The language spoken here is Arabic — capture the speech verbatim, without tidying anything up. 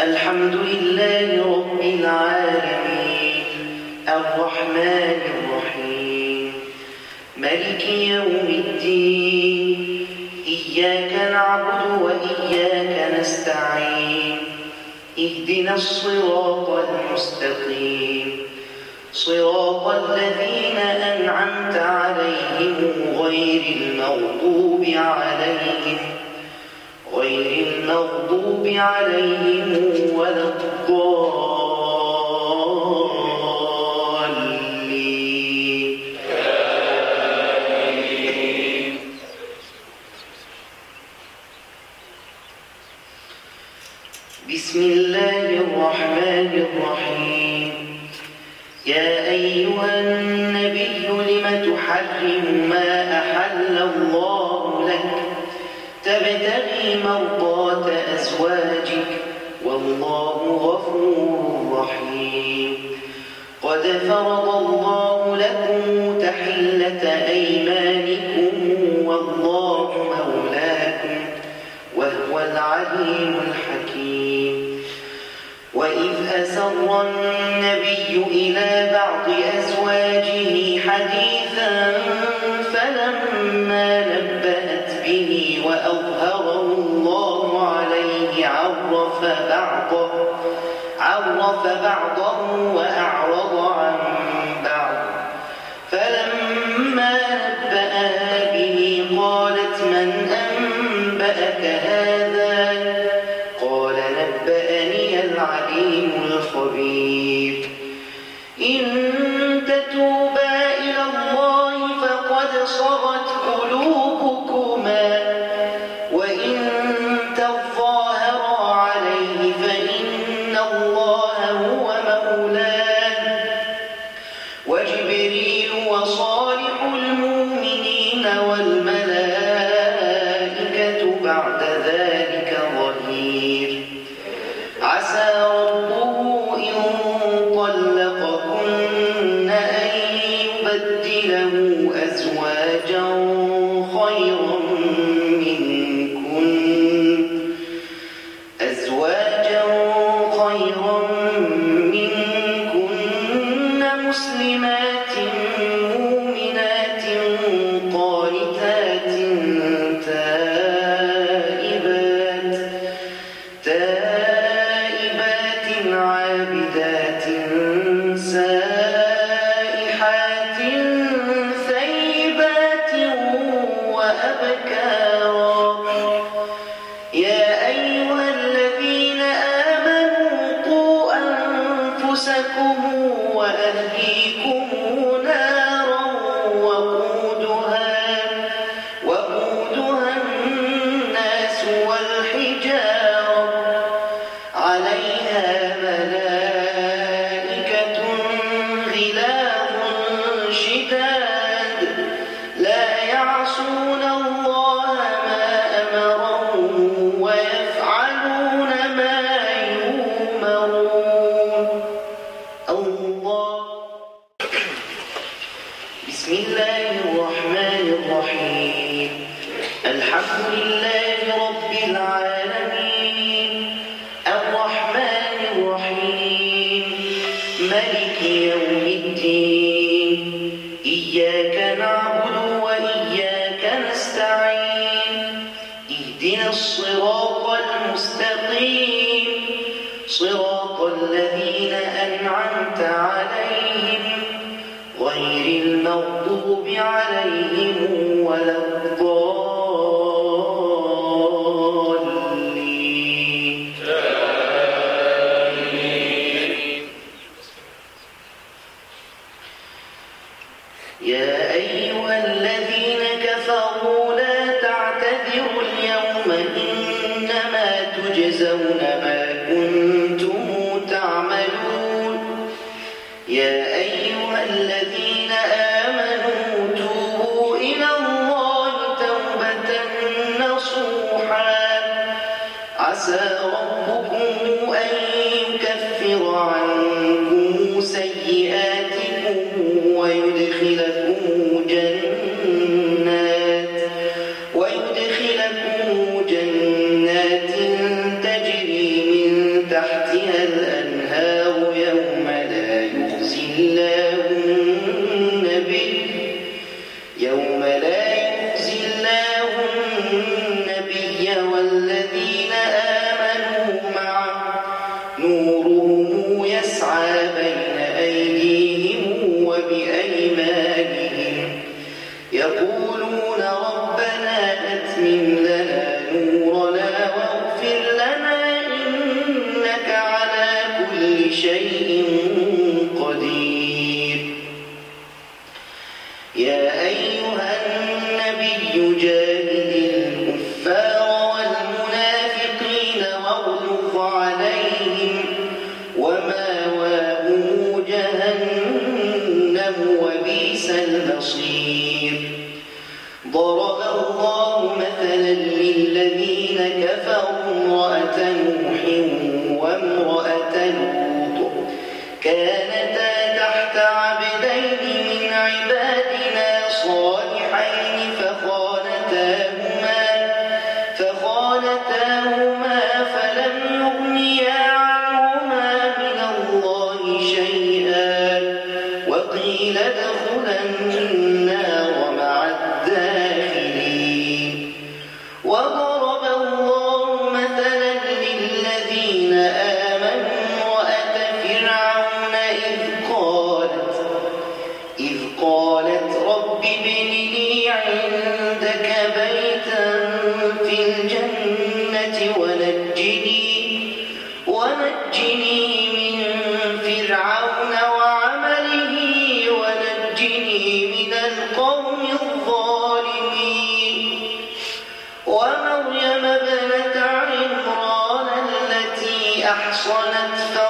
الحمد لله رب العالمين الرحمن الرحيم مالك يوم الدين إياك نعبد وإياك نستعين اهدنا الصراط المستقيم صراط الذين أنعمت عليهم غير المغضوب عليهم غير المغضوب عليهم ولا الضالين. بسم الله الرحمن الرحيم. يا أيها النبي لم تحرم ما أحل الله لك تبتغي مرضات أزواجك والله غفور رحيم. قد فرض الله لكم تحلة أيمانكم والله مولاكم وهو العليم الحكيم. وإذ أسر النبي إلى بعض أزواجه حديثا فلما نبأت به وأظهره الله عليه عرف بعضه عرف بعضه وأعرض عن بعض. فلما نبأها به قالت من أنبأك هذا؟ قال نبأني العليم الخبير. إن تتوبا إلى الله فقد صغت قلوبكما وإن تظاهرا عليه فإن الله هو مولاه وجبريل وصالح المؤمنين والملائكة بعد ذلك ظهير. عسى ربه إن طلقكن أن يبدله أزواجا خيرا منكن أزواجا خيرا منكن مسلمات مؤمنات قانتات تائبات تائبات عابدات سائحات ثيبات وأبكارا. يا أيها الذين آمنوا قوا أنفسكم وأهليكم نارا وقودها وقودها الناس والحجارة عليها ملائكة غلاظ شداد لا يعصون الله ما أمرهم ويفعلون ما يؤمرون. الله. بسم الله الرحمن الرحيم. الحمد لله رب العالمين الرحمن الرحيم مالك يوم الدين إياك نعبد وإياك نستعين اهدنا الصراط المستقيم صراط الذين أنعمت عليهم غير المغضوب عليهم ولا الضالين. يا أيها الذين كفروا لا تعتذروا اليوم إنما تجزون ما كنتم تعملون. يا أيها الذين آمنوا توبوا إلى الله توبة نصوحا عسى ربكم أن يكفر عنكم سيئاتكم ويدخلكم جنات ويدخلكم جنات تجري من تحت شيء قدير. يا أيها النبي جاهد الكفار والمنافقين واغلظ عليهم ومأواهم جهنم وبئس المصير. ضرب الله مثلا للذين كفروا امرأة نوح وامرأة لوط كانتا تحت عبدين من عبادنا صالحين فخانتاهما فخانتاهما فلم يغنيا عنهما من الله شيئا وقيل ادخلا النار مع الداخلين. وضرب الله مثلا للذين آمنوا امرأة فرعون إذ قالت إذ قالت رب ابن لي عندك بيتا في الجنة ونجني ونجني من فرعون وعمله ونجني من القوم الظالمين. ومريم ابنة عمران التي أحصنت